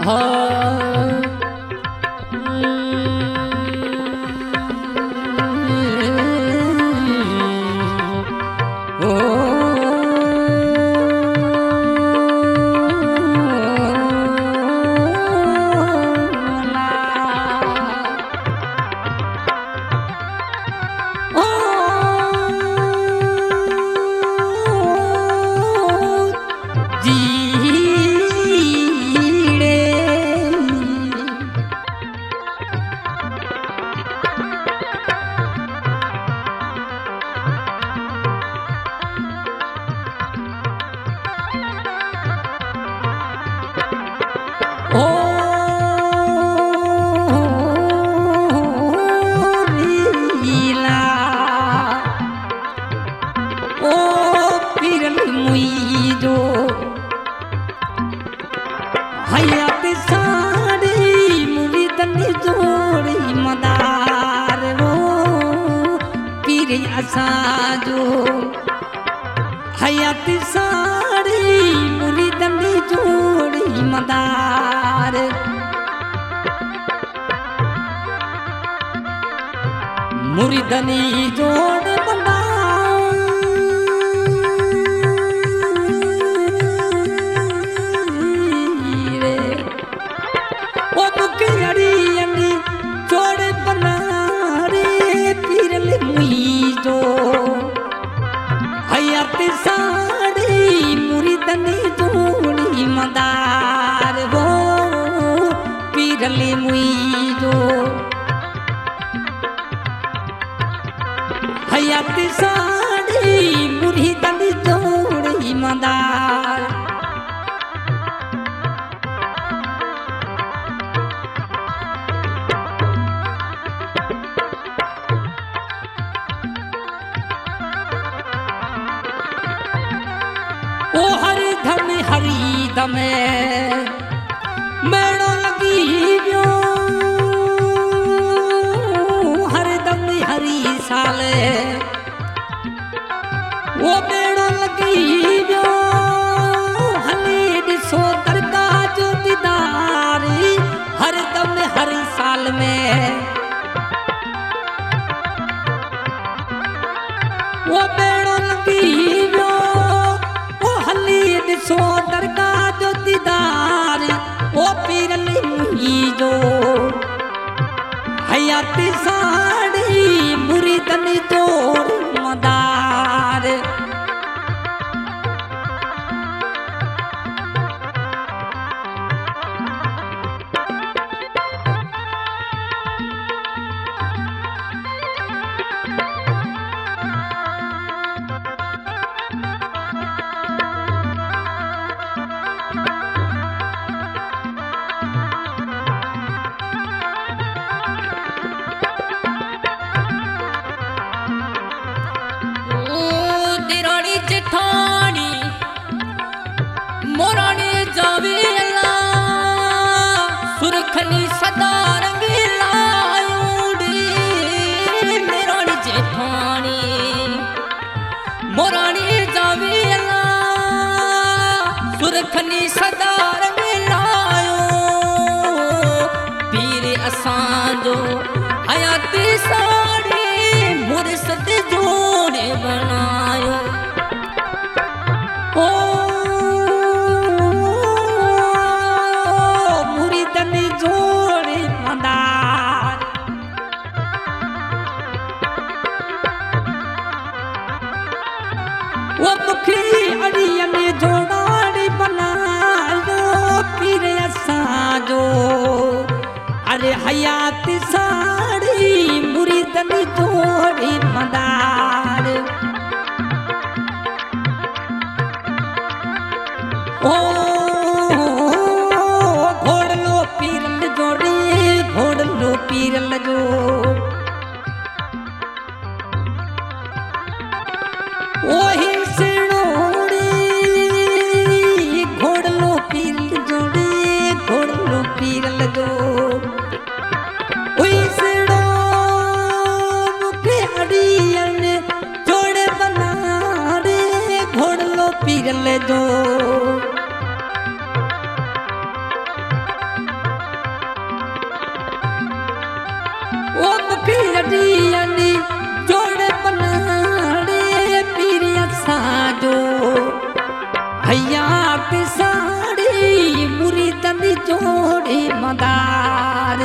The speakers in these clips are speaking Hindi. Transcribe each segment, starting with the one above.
असांजो हयात साड़ी मुरीदनी जोड़ी मदार मुरीदनी जोड़ मदार ओ मुके अड़ी जोड़ बनारे पीरल मुई जो हयात साड़ी मुरीदनी जोड़ी मदार वो पीरली मुई जो हयात साड़ी मुरीदनी जोड़ी मदार ओ हरि दमे मेड़ो लगी वियो हरि दम हरी साले वो मेड़ो लगी वियो हली ॾिसो दरगाह जो दीदारी हरि दम हरी साल में वो मेड़ो लगी वियो सो दरगाह जो दीदार ओ पीरली मुई जो हयात साड़ी मुरीदनी जोड़ मदार सुरखनी सदा रंगीला मेरानी जेठानी मोरानी जावेला सुरखनी सदा रंगीला पीर असांजो हयात साड़ी मुर्शद जोड़े बनायो ओ जोड़े मदार वो मुखी अड़ियन जोड़ाड़ी बनायो पीर असांजो अरे हयात साड़ी मुरीदनी जोड़ी मदार ओ पीरल जो ओही सिणोड़ी घोड़लो पीरल जोड़ी घोड़लो पीरल जो ओही सिणो मुखे अड़ियन मादार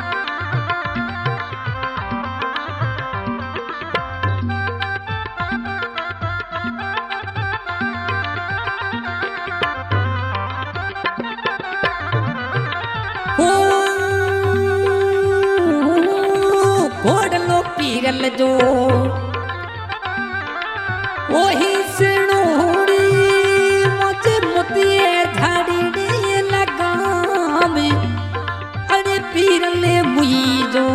पीरल जो वही सिणोड़ी मुझे मुतिए झाड़ी लगाम अरे पीरल मुई जो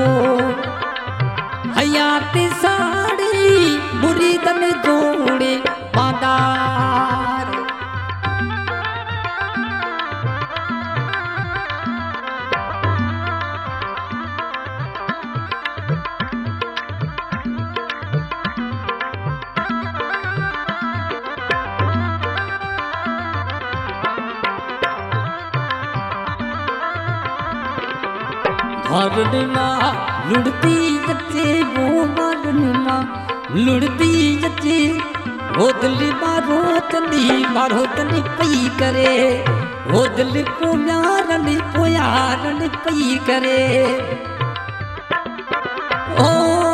हयात साड़ी मुरीदन जोड़े मादार हरना लुड़ती जच्चे वो मारना लुड़ती जच्चे वो दिल मारो तनी पई करे वो दिल को यारन पई करे ओ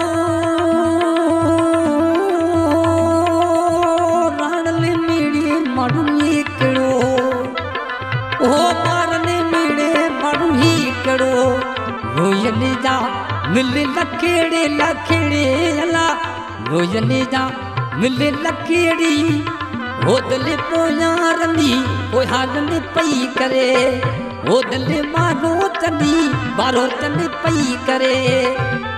राणल मेरे मरुए करो ओ मारने मेरे मरुही करो रोयने जा मिले लखेड़े अला रोयने जा मिले लखेड़ी वो दिल पोयारनी पोयारनी पई करे वो दिल मारो तनी बारो तनी पई करे